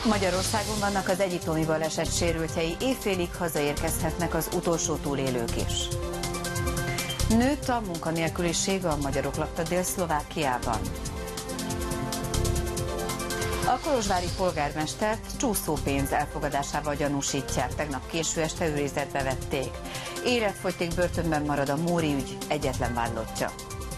Magyarországon vannak az egyiptomi baleset sérültjei, évfélig hazaérkezhetnek az utolsó túlélők is. Nőtt a munkanélküliség, a magyarok lakta Dél-Szlovákiában. A kolozsvári polgármestert csúszópénz elfogadásával gyanúsítják, tegnap késő este őrizetbe vették. Életfogytig börtönben marad a Móri ügy egyetlen vádlottja.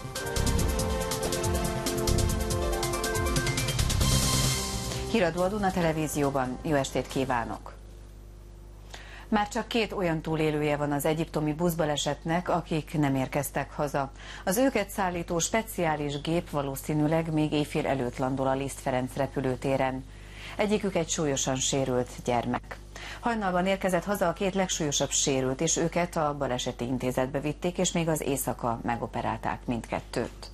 Híradó a Duna Televízióban. Jó estét kívánok! Már csak 2 olyan túlélője van az egyiptomi buszbalesetnek, akik nem érkeztek haza. Az őket szállító speciális gép valószínűleg még éjfél előtt landol a Liszt Ferenc repülőtéren. Egyikük egy súlyosan sérült gyermek. Hajnalban érkezett haza a 2 legsúlyosabb sérült, és őket a baleseti intézetbe vitték, és még az éjszaka megoperálták mindkettőt.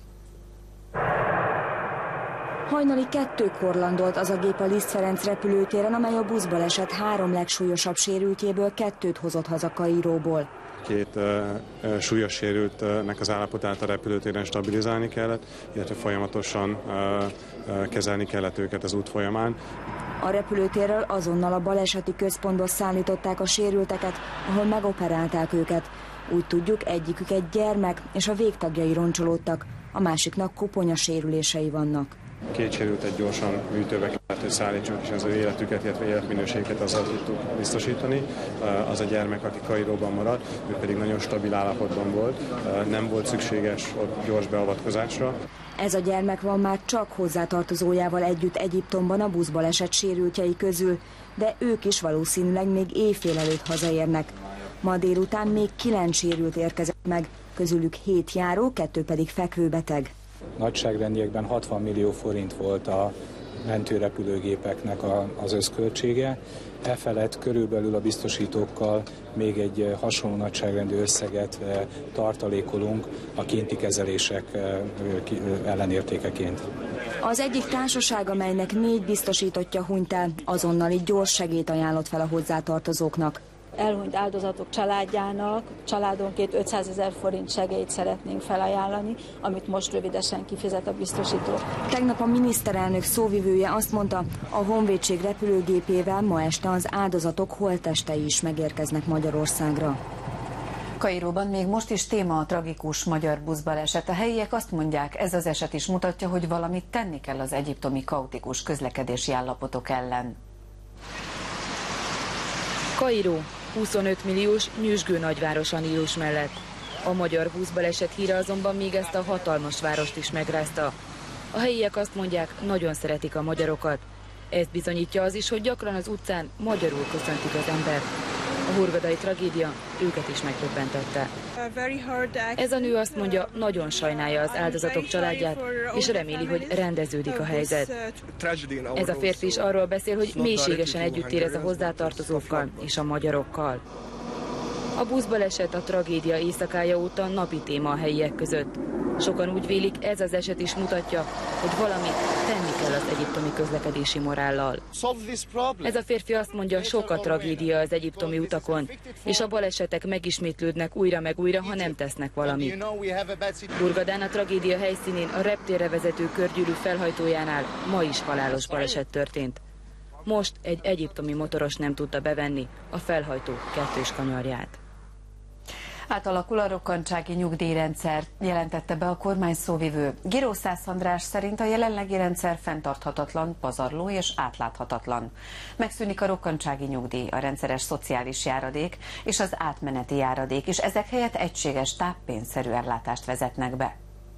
Hajnali 2-kor landolt az a gép a Liszt Ferenc repülőtéren, amely a buszbaleset 3 legsúlyosabb sérültjéből 2-t hozott haza Kairóból. 2 súlyos sérültnek az állapotát a repülőtéren stabilizálni kellett, illetve folyamatosan kezelni kellett őket az út folyamán. A repülőtérről azonnal a baleseti központba szállították a sérülteket, ahol megoperálták őket. Úgy tudjuk, egyikük egy gyermek, és a végtagjai roncsolódtak, a másiknak koponya sérülései vannak. 2 sérültet gyorsan műtőbe kellett, hogy szállítsunk, és az ő életüket, illetve életminőséget azzal tudtuk biztosítani. Az a gyermek, aki Kairóban maradt, ő pedig nagyon stabil állapotban volt, nem volt szükséges ott gyors beavatkozásra. Ez a gyermek van már csak hozzátartozójával együtt Egyiptomban a buszbaleset sérültjei közül, de ők is valószínűleg még éjfél előtt hazaérnek. Ma délután még 9 sérült érkezett meg, közülük 7 járó, 2 pedig fekvőbeteg. Nagyságrendiekben 60 millió forint volt a mentőrepülőgépeknek az összköltsége. Efelett körülbelül a biztosítókkal még egy hasonló nagyságrendű összeget tartalékolunk a kinti kezelések ellenértékeként. Az egyik társaság, amelynek 4 biztosítottja hunyt el, azonnali gyors segélyt ajánlott fel a hozzátartozóknak. Elhunyt áldozatok családjának családonként 500 000 forint segélyt szeretnénk felajánlani, amit most rövidesen kifizet a biztosító. Tegnap a miniszterelnök szóvivője azt mondta, a honvédség repülőgépével ma este az áldozatok holttestei is megérkeznek Magyarországra. Kairóban még most is téma a tragikus magyar buszbaleset. A helyiek azt mondják, ez az eset is mutatja, hogy valamit tenni kell az egyiptomi kaotikus közlekedési állapotok ellen. Kairó, 25 milliós, nyüzsgő nagyváros a Nílus mellett. A magyar buszbaleset híre azonban még ezt a hatalmas várost is megrázta. A helyiek azt mondják, nagyon szeretik a magyarokat. Ezt bizonyítja az is, hogy gyakran az utcán magyarul köszöntik az embert. A hurgadai tragédia őket is megdöbbentette. Ez a nő azt mondja, nagyon sajnálja az áldozatok családját, és reméli, hogy rendeződik a helyzet. Ez a férfi is arról beszél, hogy mélységesen együtt érez a hozzátartozókkal és a magyarokkal. A buszbaleset a tragédia éjszakája óta napi téma a helyiek között. Sokan úgy vélik, ez az eset is mutatja, hogy valamit tenni kell az egyiptomi közlekedési morállal. Ez a férfi azt mondja, sok a tragédia az egyiptomi utakon, és a balesetek megismétlődnek újra meg újra, ha nem tesznek valamit. Hurgadán a tragédia helyszínén a reptérre vezető körgyűrű felhajtójánál ma is halálos baleset történt. Most egy egyiptomi motoros nem tudta bevenni a felhajtó kettős kanyarját. Átalakul a rokkantsági nyugdíjrendszer, jelentette be a kormány szóvivő. Giró Szász András szerint a jelenlegi rendszer fenntarthatatlan, pazarló és átláthatatlan. Megszűnik a rokkantsági nyugdíj, a rendszeres szociális járadék és az átmeneti járadék, és ezek helyett egységes táppénzszerű ellátást vezetnek be.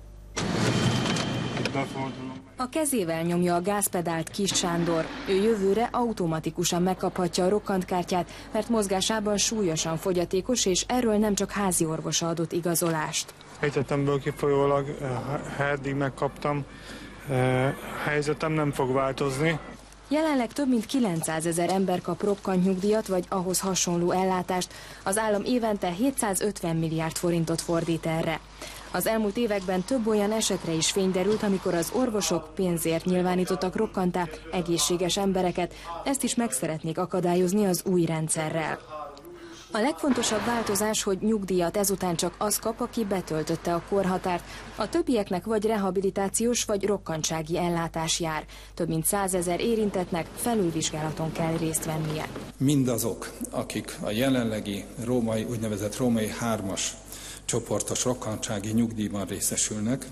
A kezével nyomja a gázpedált Kis Sándor. Ő jövőre automatikusan megkaphatja a rokkantkártyát, mert mozgásában súlyosan fogyatékos, és erről nem csak házi orvosa adott igazolást. Helyzetemből kifolyólag eddig megkaptam, helyzetem nem fog változni. Jelenleg több mint 900 000 ember kap rokkantnyugdíjat vagy ahhoz hasonló ellátást. Az állam évente 750 milliárd forintot fordít erre. Az elmúlt években több olyan esetre is fény derült, amikor az orvosok pénzért nyilvánítottak rokkantá egészséges embereket, ezt is meg szeretnék akadályozni az új rendszerrel. A legfontosabb változás, hogy nyugdíjat ezután csak az kap, aki betöltötte a korhatárt. A többieknek vagy rehabilitációs, vagy rokkantsági ellátás jár. Több mint 100 000 érintettnek felülvizsgálaton kell részt vennie. Mindazok, akik a jelenlegi úgynevezett római 3-as csoportos rokkantsági nyugdíjban részesülnek,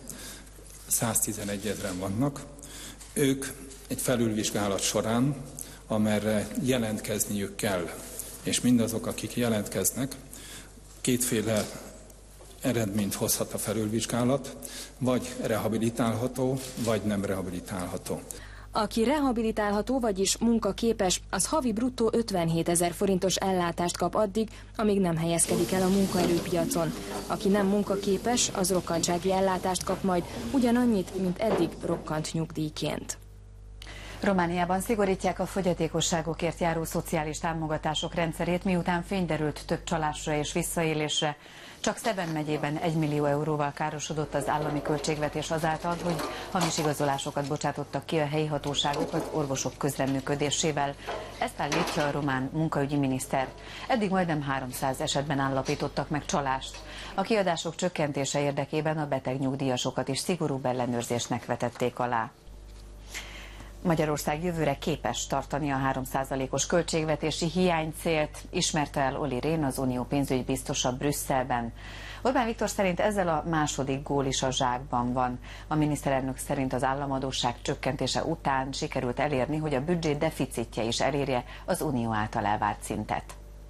111 000-en vannak, ők egy felülvizsgálat során, amerre jelentkezniük kell, és mindazok, akik jelentkeznek, kétféle eredményt hozhat a felülvizsgálat, vagy rehabilitálható, vagy nem rehabilitálható. Aki rehabilitálható, vagyis munkaképes, az havi bruttó 57 000 forintos ellátást kap addig, amíg nem helyezkedik el a munkaerőpiacon. Aki nem munkaképes, az rokkantsági ellátást kap majd ugyanannyit, mint eddig rokkant nyugdíjként. Romániában szigorítják a fogyatékosságokért járó szociális támogatások rendszerét, miután fény derült több csalásra és visszaélésre. Csak Szeben megyében 1 millió euróval károsodott az állami költségvetés azáltal, hogy hamis igazolásokat bocsátottak ki a helyi hatóságok az orvosok közreműködésével. Ezt állítja a román munkaügyi miniszter. Eddig majdnem 300 esetben állapítottak meg csalást. A kiadások csökkentése érdekében a betegnyugdíjasokat is szigorúbb ellenőrzésnek vetették alá. Magyarország jövőre képes tartani a 3%-os költségvetési hiánycélt, ismerte el Olli Rehn, az unió pénzügybiztosa Brüsszelben. Orbán Viktor szerint ezzel a második gól is a zsákban van. A miniszterelnök szerint az államadósság csökkentése után sikerült elérni, hogy a büdzsé deficitje is elérje az unió által elvárt szintet.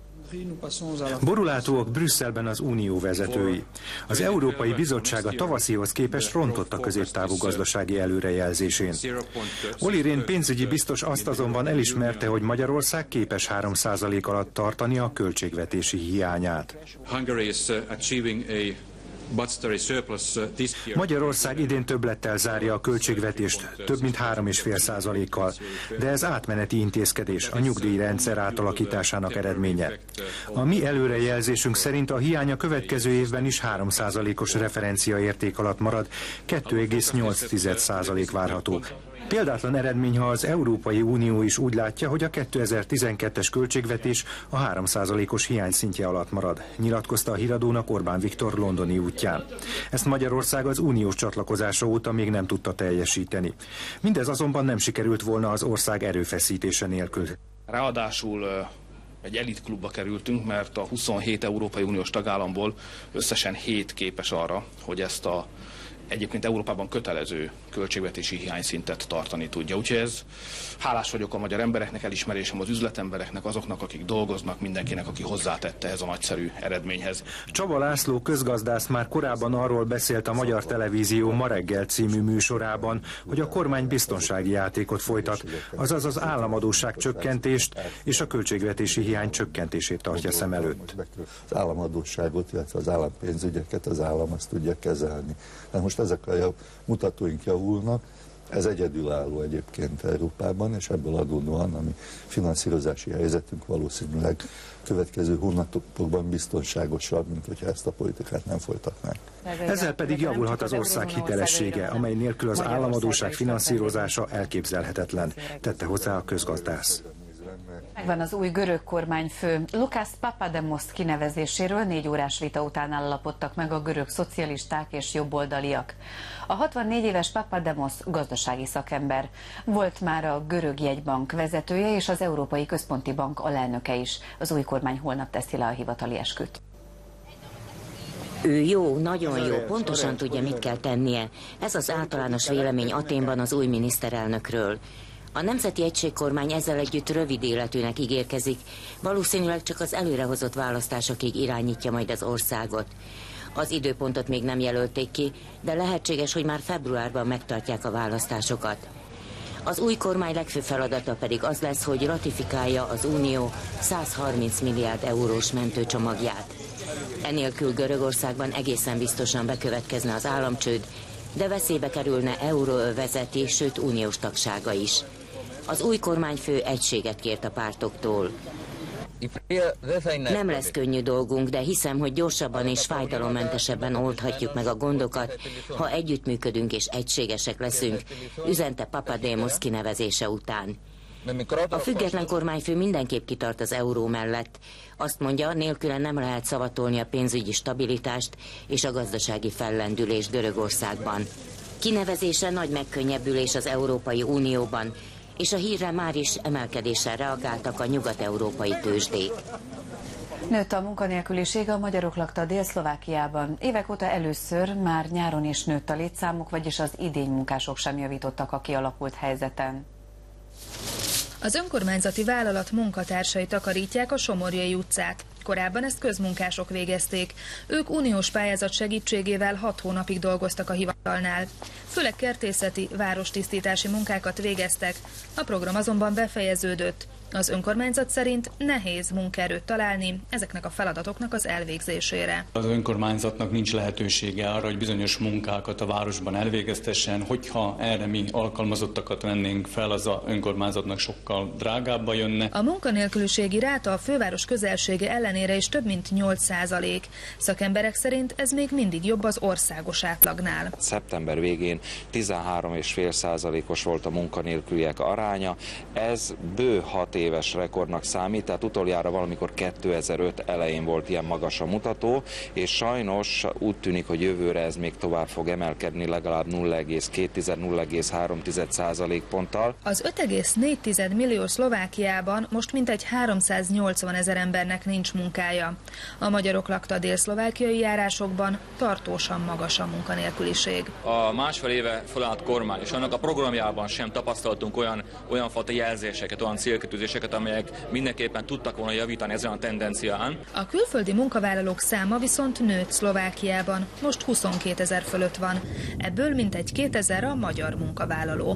Borulátóak Brüsszelben az unió vezetői. Az Európai Bizottság a tavaszihoz képest rontott a középtávú gazdasági előrejelzésén. Olli Rehn pénzügyi biztos azt azonban elismerte, hogy Magyarország képes 3% alatt tartani a költségvetési hiányát. Magyarország idén többlettel zárja a költségvetést, több mint 3,5%-kal, de ez átmeneti intézkedés, a nyugdíjrendszer átalakításának eredménye. A mi előrejelzésünk szerint a hiány a következő évben is 3%-os referenciaérték alatt marad, 2,8% várható. Példátlan eredmény, ha az Európai Unió is úgy látja, hogy a 2012-es költségvetés a 3%-os hiány szintje alatt marad, nyilatkozta a híradónak Orbán Viktor londoni útján. Ezt Magyarország az uniós csatlakozása óta még nem tudta teljesíteni. Mindez azonban nem sikerült volna az ország erőfeszítése nélkül. Ráadásul egy elitklubba kerültünk, mert a 27 Európai Uniós tagállamból összesen 7 képes arra, hogy ezt a egyébként Európában kötelező költségvetési hiányszintet tartani tudja. Úgyhogy ez, hálás vagyok a magyar embereknek, elismerésem az üzletembereknek, azoknak, akik dolgoznak, mindenkinek, aki hozzátette ehhez a nagyszerű eredményhez. Csaba László közgazdász már korábban arról beszélt a Magyar Televízió Ma reggel című műsorában, hogy a kormány biztonsági játékot folytat, azaz az államadósság csökkentést és a költségvetési hiány csökkentését tartja szem előtt. Az államadósságot, illetve az állampénzügyeket az állam azt tudja kezelni. De most ezek a mutatóink javulnak, ez egyedülálló egyébként Európában, és ebből adódóan a mi finanszírozási helyzetünk valószínűleg következő hónapokban biztonságosabb, mint hogyha ezt a politikát nem folytatnánk. Ezzel pedig javulhat az ország hitelessége, amely nélkül az államadósság finanszírozása elképzelhetetlen, tette hozzá a közgazdász. Megvan az új görög kormányfő. Lukász Papademos kinevezéséről 4 órás vita után állapodtak meg a görög szocialisták és jobboldaliak. A 64 éves Papademos gazdasági szakember. Volt már a görög jegybank vezetője és az Európai Központi Bank alelnöke is. Az új kormány holnap teszi le a hivatali esküt. Ő jó, nagyon jó, pontosan tudja, mit kell tennie. Ez az általános vélemény Athénban az új miniszterelnökről. A Nemzeti Egységkormány ezzel együtt rövid életűnek ígérkezik, valószínűleg csak az előrehozott választásokig irányítja majd az országot. Az időpontot még nem jelölték ki, de lehetséges, hogy már februárban megtartják a választásokat. Az új kormány legfőbb feladata pedig az lesz, hogy ratifikálja az Unió 130 milliárd eurós mentőcsomagját. Enélkül Görögországban egészen biztosan bekövetkezne az államcsőd, de veszélybe kerülne euróövezeti, sőt uniós tagsága is. Az új kormányfő egységet kért a pártoktól. Nem lesz könnyű dolgunk, de hiszem, hogy gyorsabban és fájdalommentesebben oldhatjuk meg a gondokat, ha együttműködünk és egységesek leszünk, üzente Papademos kinevezése után. A független kormányfő mindenképp kitart az euró mellett. Azt mondja, nélküle nem lehet szavatolni a pénzügyi stabilitást és a gazdasági fellendülést Görögországban. Kinevezése nagy megkönnyebbülés az Európai Unióban, és a hírre már is emelkedéssel reagáltak a nyugat-európai tőzsdék. Nőtt a munkanélküliség a magyarok lakta Dél-Szlovákiában. Évek óta először már nyáron is nőtt a létszámuk, vagyis az idénymunkások sem javítottak a kialakult helyzeten. Az önkormányzati vállalat munkatársai takarítják a Somorjai utcát. Korábban ezt közmunkások végezték. Ők uniós pályázat segítségével 6 hónapig dolgoztak a hivatalnál. Főleg kertészeti, várostisztítási munkákat végeztek. A program azonban befejeződött. Az önkormányzat szerint nehéz munkaerőt találni ezeknek a feladatoknak az elvégzésére. Az önkormányzatnak nincs lehetősége arra, hogy bizonyos munkákat a városban elvégeztessen. Hogyha erre mi alkalmazottakat vennénk fel, az az önkormányzatnak sokkal drágábba jönne. A munkanélküliségi ráta a főváros közelsége ellenére is több mint 8%. Szakemberek szerint ez még mindig jobb az országos átlagnál. Szeptember végén 13,5%-os volt a munkanélküliek aránya. Ez bő 6 éves rekordnak számít, tehát utoljára valamikor 2005 elején volt ilyen magas a mutató, és sajnos úgy tűnik, hogy jövőre ez még tovább fog emelkedni, legalább 0,2-0,3% ponttal. Az 5,4 millió Szlovákiában most mintegy 380 000 embernek nincs munkája. A magyarok lakta a dél-szlovákiai járásokban tartósan magas a munkanélküliség. A másfél éve felállt kormány, és annak a programjában sem tapasztaltunk olyan fajta jelzéseket, olyan célkitűzéseket, amelyek mindenképpen tudtak volna javítani ezen a tendencián. A külföldi munkavállalók száma viszont nőtt Szlovákiában, most 22 000 fölött van. Ebből mintegy 2000 a magyar munkavállaló.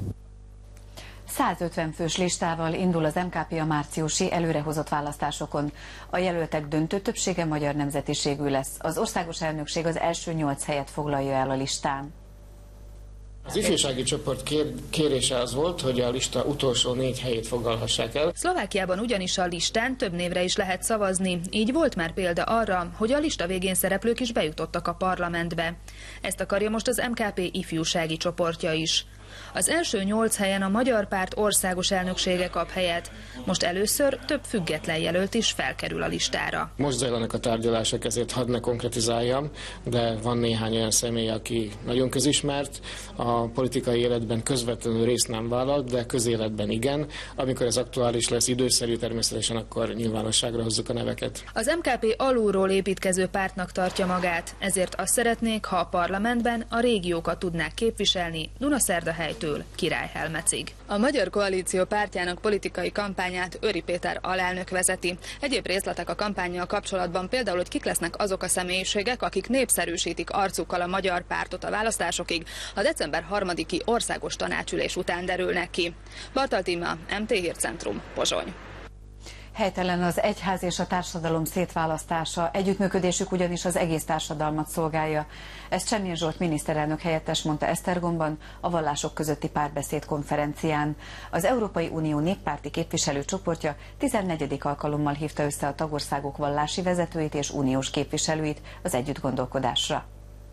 150 fős listával indul az MKP a márciusi előrehozott választásokon. A jelöltek döntő többsége magyar nemzetiségű lesz. Az országos elnökség az első 8 helyet foglalja el a listán. Az ifjúsági csoport kérése az volt, hogy a lista utolsó 4 helyét foglalhassák el. Szlovákiában ugyanis a listán több névre is lehet szavazni, így volt már példa arra, hogy a lista végén szereplők is bejutottak a parlamentbe. Ezt akarja most az MKP ifjúsági csoportja is. Az első 8 helyen a Magyar Párt országos elnöksége kap helyet. Most először több független jelölt is felkerül a listára. Most zajlanak a tárgyalások, ezért hadd ne konkretizáljam, de van néhány olyan személy, aki nagyon közismert, a politikai életben közvetlenül részt nem vállalt, de közéletben igen. Amikor ez aktuális lesz, időszerű természetesen, akkor nyilvánosságra hozzuk a neveket. Az MKP alulról építkező pártnak tartja magát, ezért azt szeretnék, ha a parlamentben a régiókat tudnák képviselni Dunaszerdahelytől Királyhelmecig. A Magyar Koalíció pártjának politikai kampányát Őri Péter alelnök vezeti. Egyéb részletek a kampánnyal kapcsolatban például, hogy kik lesznek azok a személyiségek, akik népszerűsítik arcukkal a magyar pártot a választásokig, a december 3-i országos tanácsülés után derülnek ki. Bartal Tíma, MT Hírcentrum, Pozsony. Helytelen az egyház és a társadalom szétválasztása, együttműködésük ugyanis az egész társadalmat szolgálja. Ezt Semjén Zsolt miniszterelnök helyettes mondta Esztergomban a vallások közötti párbeszéd konferencián. Az Európai Unió néppárti képviselőcsoportja 14. alkalommal hívta össze a tagországok vallási vezetőit és uniós képviselőit az együttgondolkodásra.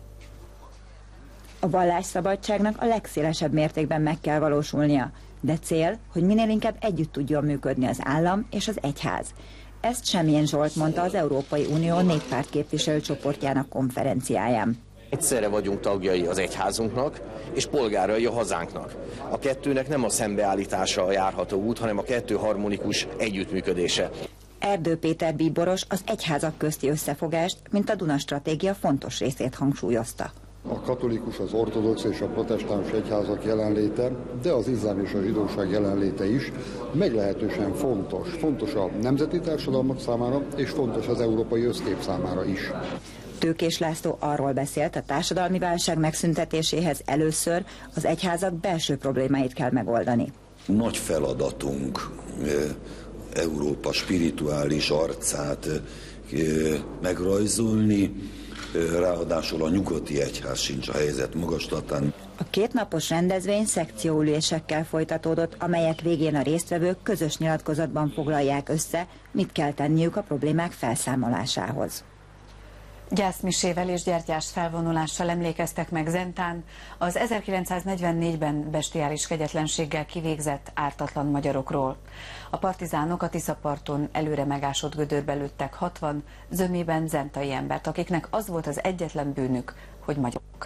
A vallásszabadságnak a legszélesebb mértékben meg kell valósulnia, de cél, hogy minél inkább együtt tudjon működni az állam és az egyház. Ezt Semjén Zsolt mondta az Európai Unió néppárt képviselőcsoportjának konferenciáján. Egyszerre vagyunk tagjai az egyházunknak és polgárai a hazánknak. A kettőnek nem a szembeállítása a járható út, hanem a kettő harmonikus együttműködése. Erdő Péter bíboros az egyházak közti összefogást, mint a Duna stratégia fontos részét hangsúlyozta. A katolikus, az ortodox és a protestáns egyházak jelenléte, de az iszlám és a zsidóság jelenléte is meglehetősen fontos. Fontos a nemzeti társadalmak számára, és fontos az európai összkép számára is. Tőkés László arról beszélt, a társadalmi válság megszüntetéséhez először az egyházak belső problémáit kell megoldani. Nagy feladatunk Európa spirituális arcát megrajzolni, ráadásul a nyugati egyház sincs a helyzet magaslatán. A 2 napos rendezvény szekcióülésekkel folytatódott, amelyek végén a résztvevők közös nyilatkozatban foglalják össze, mit kell tenniük a problémák felszámolásához. Gyászmisével és gyertyás felvonulással emlékeztek meg Zentán az 1944-ben bestiális kegyetlenséggel kivégzett ártatlan magyarokról. A partizánok a Tiszaparton előre megásott gödörbe lőttek 60 zömében zentai embert, akiknek az volt az egyetlen bűnük, hogy magyarok.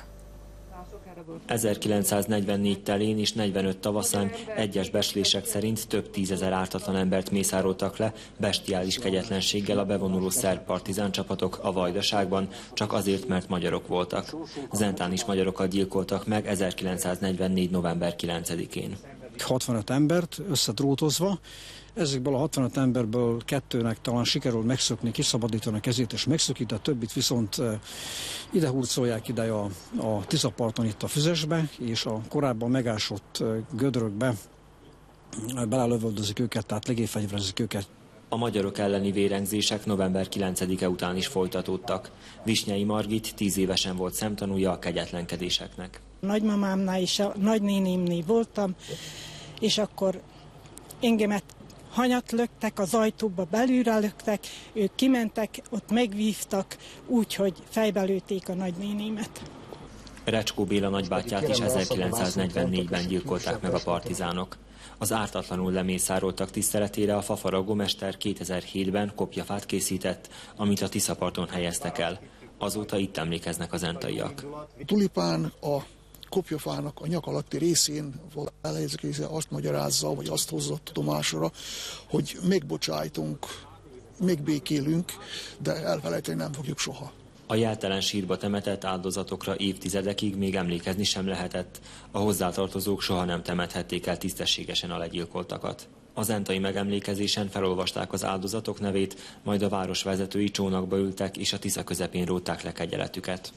1944 telén és 45 tavaszán egyes becslések szerint több tízezer ártatlan embert mészároltak le bestiális kegyetlenséggel a bevonuló szerb partizán csapatok a Vajdaságban, csak azért, mert magyarok voltak. Zentán is magyarokat gyilkoltak meg 1944. november 9-én. 65 embert összedrótozva, ezekből a 65 emberből 2-nek talán sikerül megszökni, kiszabadítani a kezét és megszökít, a többit viszont ide hurcolják ide a Tiszaparton itt a Füzesbe, és a korábban megásott gödrökbe belelövöldözik őket, tehát legélyfegyverezik őket. A magyarok elleni vérengzések november 9-e után is folytatódtak. Visnyei Margit 10 évesen volt szemtanúja a kegyetlenkedéseknek. Nagymamámnál és a nagynénémnél voltam, és akkor engemet hanyat löktek, az ajtóba belülre löktek, ők kimentek, ott megvívtak, úgyhogy fejbe lőtték a nagynénémet. Recskó Béla nagybátyját is 1944-ben gyilkolták meg a partizánok. Az ártatlanul lemészároltak tiszteletére a fafaragó mester 2007-ben kopjafát készített, amit a Tiszaparton helyeztek el. Azóta itt emlékeznek a zentaiak. Tulipán a kopjafának a nyak alatti részén volt elhelyezve, azt magyarázza, vagy azt hozza tudomásra, hogy megbocsájtunk, megbékélünk, de elfelejteni nem fogjuk soha. A jeltelen sírba temetett áldozatokra évtizedekig még emlékezni sem lehetett. A hozzátartozók soha nem temethették el tisztességesen a legyilkoltakat. A zentai megemlékezésen felolvasták az áldozatok nevét, majd a város vezetői csónakba ültek, és a Tisza közepén rótták le kegyeletüket.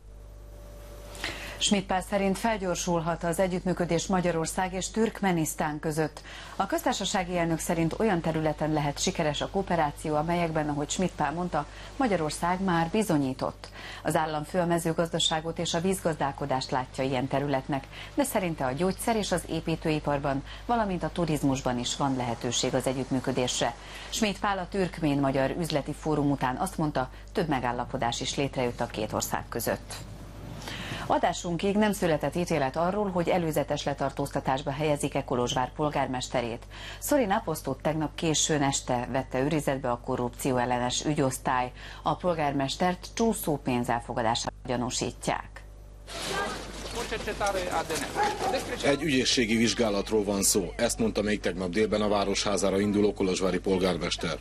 Schmidt Pál szerint felgyorsulhat az együttműködés Magyarország és Türkmenisztán között. A köztársasági elnök szerint olyan területen lehet sikeres a kooperáció, amelyekben, ahogy Schmidt Pál mondta, Magyarország már bizonyított. Az államfő a mezőgazdaságot és a vízgazdálkodást látja ilyen területnek, de szerinte a gyógyszer és az építőiparban, valamint a turizmusban is van lehetőség az együttműködésre. Schmidt Pál a türkmén-magyar üzleti fórum után azt mondta, több megállapodás is létrejött a két ország között. Adásunkig nem született ítélet arról, hogy előzetes letartóztatásba helyezik-e Kolozsvár polgármesterét. Szorina Aposztót tegnap későn este vette őrizetbe a korrupció ellenes ügyosztály. A polgármestert csúszó pénzelfogadással gyanúsítják. Egy ügyészségi vizsgálatról van szó, ezt mondta még tegnap délben a Városházára induló kolozsvári polgármester.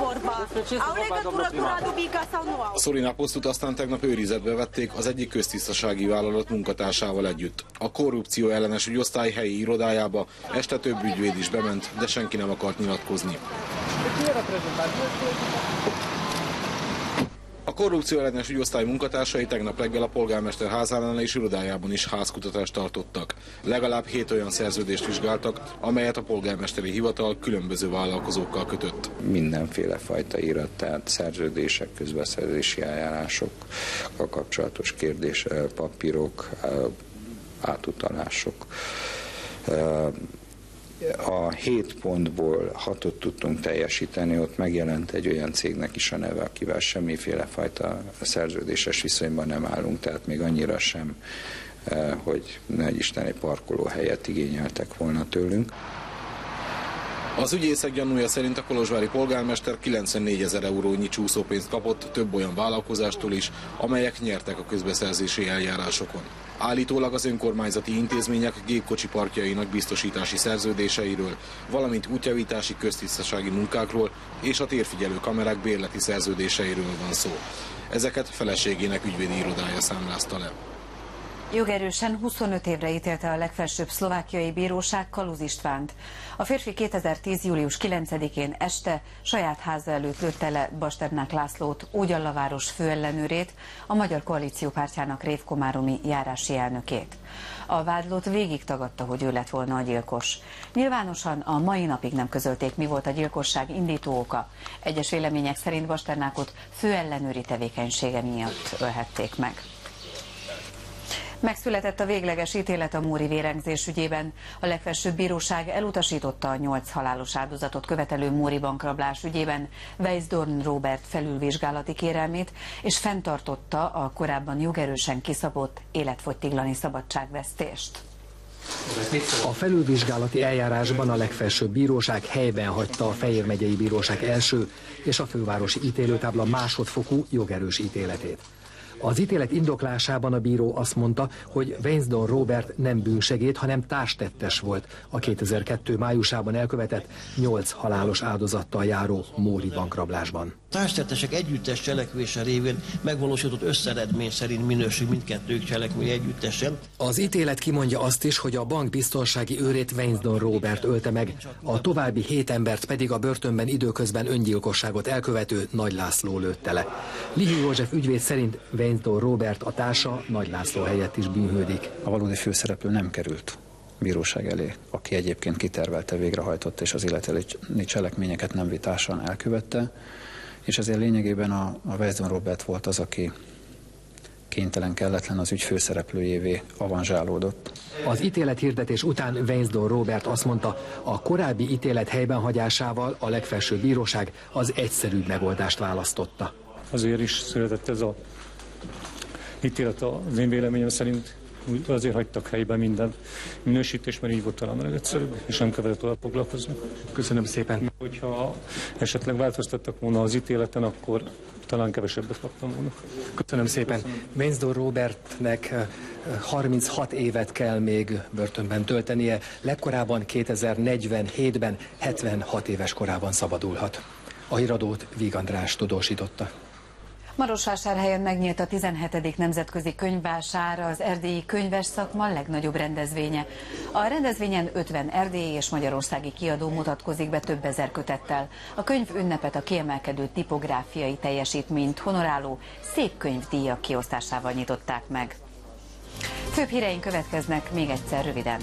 Szorina Aposztót aztán tegnap őrizetbe vették az egyik köztisztasági vállalat munkatársával együtt. A korrupció ellenes ügyosztály helyi irodájába este több ügyvéd is bement, de senki nem akart nyilatkozni. A korrupció ellenes ügyosztály munkatársai tegnap reggel a polgármester házánál és irodájában is házkutatást tartottak. Legalább 7 olyan szerződést vizsgáltak, amelyet a polgármesteri hivatal különböző vállalkozókkal kötött. Mindenféle fajta irat, tehát szerződések, közbeszerzési eljárásokkal kapcsolatos kérdés, papírok, átutalások. A 7 pontból 6-ot tudtunk teljesíteni, ott megjelent egy olyan cégnek is a neve, akivel semmiféle fajta szerződéses viszonyban nem állunk, tehát még annyira sem, hogy nehogy egy parkolóhelyet igényeltek volna tőlünk. Az ügyészek gyanúja szerint a kolozsvári polgármester 94 000 eurónyi csúszópénzt kapott több olyan vállalkozástól is, amelyek nyertek a közbeszerzési eljárásokon. Állítólag az önkormányzati intézmények gépkocsi parkjainak biztosítási szerződéseiről, valamint útjavítási köztisztasági munkákról és a térfigyelő kamerák bérleti szerződéseiről van szó. Ezeket feleségének ügyvédi irodája számlázta le. Jogerősen 25 évre ítélte a legfelsőbb szlovákiai bíróság Kaluz Istvánt. A férfi 2010. július 9-én este saját háza előtt lőtte le Basternák Lászlót, Ógyallaváros főellenőrét, a Magyar Koalíció pártjának révkomáromi járási elnökét. A vádlott végig tagadta, hogy ő lett volna a gyilkos. Nyilvánosan a mai napig nem közölték, mi volt a gyilkosság indító oka. Egyes vélemények szerint Basternákot főellenőri tevékenysége miatt ölhették meg. Megszületett a végleges ítélet a móri vérengzés ügyében. A legfelsőbb bíróság elutasította a 8 halálos áldozatot követelő móri bankrablás ügyében Weisdorn Róbert felülvizsgálati kérelmét, és fenntartotta a korábban jogerősen kiszabott életfogytiglani szabadságvesztést. A felülvizsgálati eljárásban a legfelsőbb bíróság helyben hagyta a Fejér megyei bíróság első és a fővárosi ítélőtábla másodfokú jogerős ítéletét. Az ítélet indoklásában a bíró azt mondta, hogy Weisdorn Róbert nem bűnsegéd, hanem társtettes volt a 2002. májusában elkövetett 8 halálos áldozattal járó móri bankrablásban. Társtettesek együttes cselekvése révén megvalósított összeredmény szerint minősül mindkettőjük cselekmény együttesen. Az ítélet kimondja azt is, hogy a bank biztonsági őrét Weisdorn Róbert ölte meg, a további 7 embert pedig a börtönben időközben öngyilkosságot elkövető Nagy László lőtte le. Lihi József ügyvéd szerint Weisdorn Róbert, a társa, Nagy László helyett is bűnhődik. A valódi főszereplő nem került bíróság elé, aki egyébként kitervelte, végrehajtott és az életeli cselekményeket nem vitásan elkövette, és ezért lényegében a Weisdorn Róbert volt az, aki kénytelen, kelletlen az ügy főszereplőjévé avanzsálódott. Az ítélethirdetés után Weisdorn Róbert azt mondta, a korábbi ítélet helyben hagyásával a legfelsőbb bíróság az egyszerűbb megoldást választotta. Azért is született ez az ítélet az én véleményem szerint, azért hagytak helyben minden minősítést, mert így volt talán a legegyszerűbb, és nem kellett tovább foglalkozni. Köszönöm szépen. Hogyha esetleg változtattak volna az ítéleten, akkor talán kevesebbet kaptam volna. Köszönöm szépen. Weisdorn Róbertnek 36 évet kell még börtönben töltenie, legkorábban 2047-ben 76 éves korában szabadulhat. A híradót Víg András tudósította. Marosvásárhelyen megnyílt a 17. nemzetközi könyvvásár, az erdélyi könyves szakma legnagyobb rendezvénye. A rendezvényen 50 erdélyi és magyarországi kiadó mutatkozik be több ezer kötettel. A könyv ünnepet a kiemelkedő tipográfiai teljesítményt honoráló szépkönyvdíjak kiosztásával nyitották meg. Főbb híreink következnek még egyszer röviden.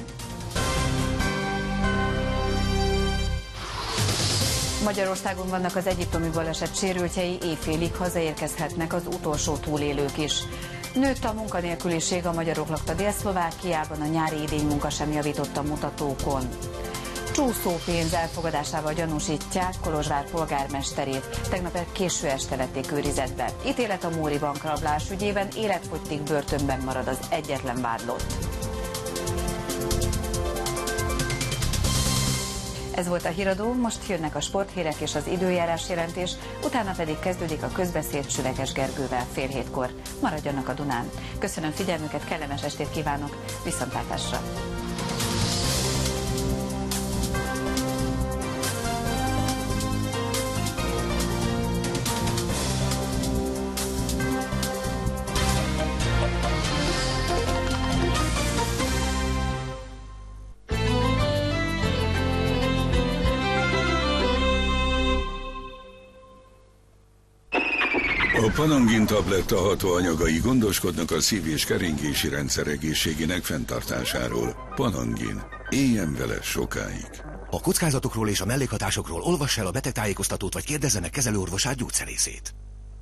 Magyarországon vannak az egyiptomi baleset sérültjei, éjfélig hazaérkezhetnek az utolsó túlélők is. Nőtt a munkanélküliség, a magyarok lakta Dél-Szlovákiában, a nyári idénymunka sem javított a mutatókon. Csúszópénz elfogadásával gyanúsítják Kolozsvár polgármesterét. Tegnap késő este vették őrizetbe. Ítélet a móri bankrablás ügyében, életfogytig börtönben marad az egyetlen vádlott. Ez volt a híradó, most jönnek a sporthírek és az időjárás jelentés, utána pedig kezdődik a közbeszéd Süveges Gergővel fél hétkor. Maradjanak a Dunán. Köszönöm figyelmüket, kellemes estét kívánok, viszontlátásra! A Panangin tabletta hatóanyagai gondoskodnak a szív- és keringési rendszer egészségének fenntartásáról. Panangin. Éljen vele sokáig. A kockázatokról és a mellékhatásokról olvass el a betegtájékoztatót, vagy kérdezze meg kezelőorvosát, gyógyszerészét.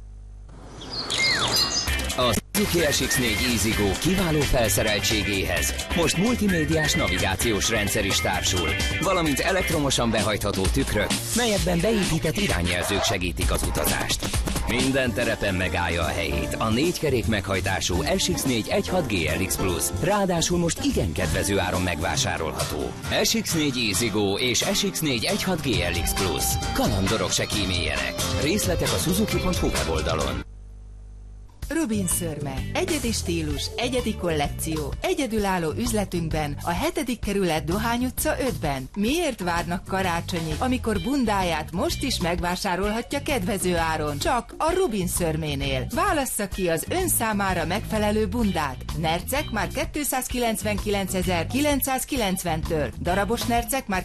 A Suzuki SX4 EasyGo kiváló felszereltségéhez most multimédiás navigációs rendszer is társul, valamint elektromosan behajtható tükrök, melyekben beépített irányjelzők segítik az utazást. Minden terepen megállja a helyét a 4 kerék meghajtású SX4 1.6 GLX Plus, ráadásul most igen kedvező áron megvásárolható. SX4 EasyGo és SX4 1.6 GLX Plus. Kalandorok se kíméljenek. Részletek a suzuki.hu weboldalon. Rubin szörme. Egyedi stílus, egyedi kollekció, egyedülálló üzletünkben, a 7. kerület Dohány utca 5-ben. Miért várnak karácsonyig, amikor bundáját most is megvásárolhatja kedvező áron? Csak a Rubin szörménél. Válassza ki az ön számára megfelelő bundát. Nercek már 239.990-től, darabos nercek már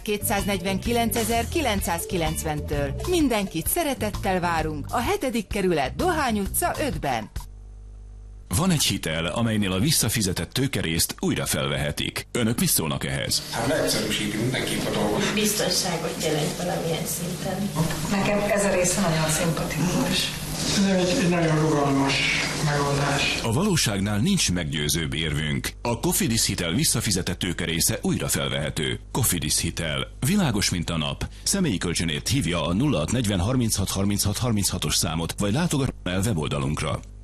249.990-től. Mindenkit szeretettel várunk a 7. kerület Dohány utca 5-ben. Van egy hitel, amelynél a visszafizetett tőkerészt újra felvehetik. Önök mit szólnak ehhez? Hát leegyszerűsíti mindenképp a dolgot. Biztonságot jelent valamilyen szinten. Nekem ez a része nagyon szimpatikus. Ez egy nagyon rugalmas megoldás. A valóságnál nincs meggyőzőbb érvünk. A Cofidis hitel visszafizetett tőkerésze újra felvehető. Cofidis hitel. Világos, mint a nap. Személyi kölcsönért hívja a 0640 36 36 36-os számot, vagy látogasson el weboldalunkra.